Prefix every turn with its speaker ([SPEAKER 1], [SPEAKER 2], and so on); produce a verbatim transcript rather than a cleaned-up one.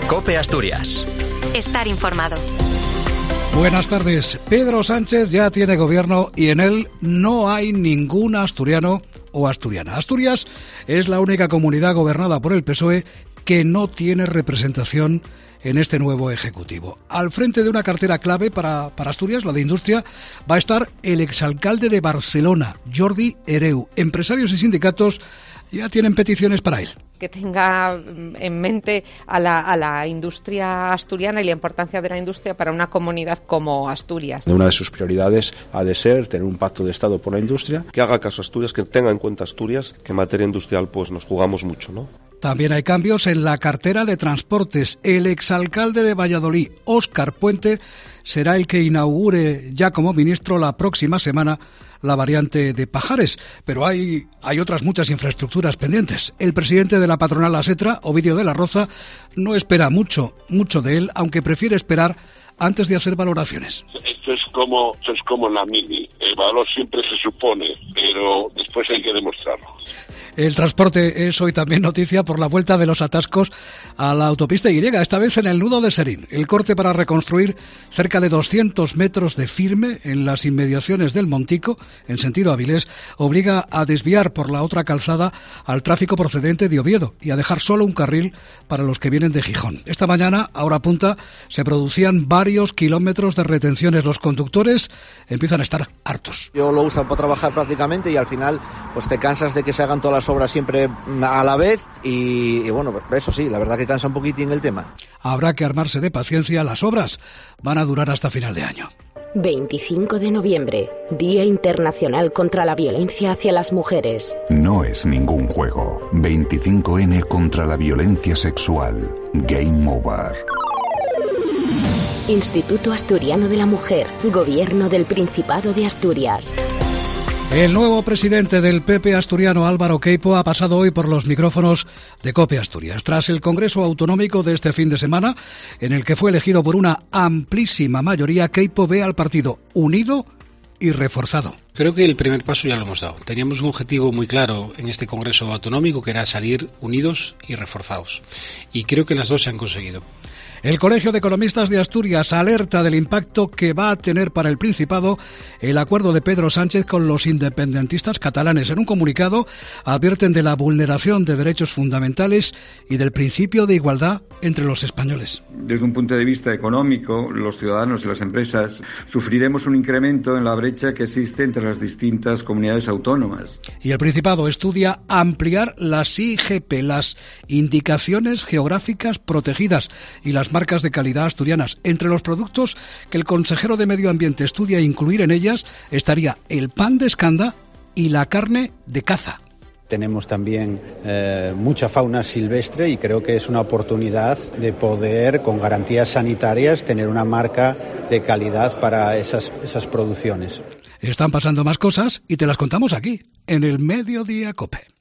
[SPEAKER 1] COPE Asturias.
[SPEAKER 2] Estar informado.
[SPEAKER 3] Buenas tardes. Pedro Sánchez ya tiene gobierno y en él no hay ningún asturiano o asturiana. Asturias es la única comunidad gobernada por el P S O E que no tiene representación en este nuevo Ejecutivo. Al frente de una cartera clave para, para Asturias, la de Industria, va a estar el exalcalde de Barcelona, Jordi Hereu. Empresarios y sindicatos ya tienen peticiones para él.
[SPEAKER 4] Que tenga en mente a la, a la industria asturiana y la importancia de la industria para una comunidad como Asturias.
[SPEAKER 5] Una de sus prioridades ha de ser tener un pacto de Estado por la industria.
[SPEAKER 6] Que haga caso a Asturias, que tenga en cuenta Asturias, que en materia industrial pues nos jugamos mucho, ¿no?
[SPEAKER 3] También hay cambios en la cartera de transportes. El exalcalde de Valladolid, Óscar Puente, será el que inaugure ya como ministro la próxima semana la variante de Pajares, pero hay, hay otras muchas infraestructuras pendientes. El presidente de la patronal Asetra, Ovidio de la Roza, no espera mucho, mucho de él, aunque prefiere esperar antes de hacer valoraciones.
[SPEAKER 7] Esto es como, esto es como la mili. El valor siempre se supone, pero después hay que demostrarlo. El transporte es hoy también noticia por la vuelta de los atascos a la autopista Y, esta vez en el nudo de Serín. El corte para reconstruir cerca de doscientos metros de firme en las inmediaciones del Montico, en sentido Avilés, obliga a desviar por la otra calzada al tráfico procedente de Oviedo y a dejar solo un carril para los que vienen de Gijón. Esta mañana, a hora punta, se producían varios kilómetros de retenciones. Los conductores empiezan a estar hartos.
[SPEAKER 8] Yo lo uso para trabajar prácticamente y al final pues te cansas de que se hagan todas las obras siempre a la vez y, y bueno, eso sí, la verdad que cansa un poquitín el tema.
[SPEAKER 3] Habrá que armarse de paciencia, las obras van a durar hasta final de año.
[SPEAKER 9] veinticinco de noviembre, Día Internacional contra la Violencia hacia las Mujeres.
[SPEAKER 10] No es ningún juego. veinticinco ene contra la violencia sexual. Game over.
[SPEAKER 9] Instituto Asturiano de la Mujer, Gobierno del Principado de Asturias.
[SPEAKER 3] El nuevo presidente del P P asturiano, Álvaro Queipo, ha pasado hoy por los micrófonos de COPE Asturias. Tras el Congreso Autonómico de este fin de semana, en el que fue elegido por una amplísima mayoría, Queipo ve al partido unido y reforzado.
[SPEAKER 11] Creo que el primer paso ya lo hemos dado. Teníamos un objetivo muy claro en este Congreso Autonómico, que era salir unidos y reforzados. Y creo que las dos se han conseguido.
[SPEAKER 3] El Colegio de Economistas de Asturias alerta del impacto que va a tener para el Principado el acuerdo de Pedro Sánchez con los independentistas catalanes. En un comunicado advierten de la vulneración de derechos fundamentales y del principio de igualdad entre los españoles.
[SPEAKER 12] Desde un punto de vista económico, los ciudadanos y las empresas sufriremos un incremento en la brecha que existe entre las distintas comunidades autónomas.
[SPEAKER 3] Y el Principado estudia ampliar las I G P, las indicaciones geográficas protegidas, y las marcas de calidad asturianas. Entre los productos que el consejero de Medio Ambiente estudia incluir en ellas estaría el pan de Escanda y la carne de caza.
[SPEAKER 13] Tenemos también eh, mucha fauna silvestre y creo que es una oportunidad de poder, con garantías sanitarias, tener una marca de calidad para esas, esas producciones.
[SPEAKER 3] Están pasando más cosas y te las contamos aquí, en el Mediodía COPE.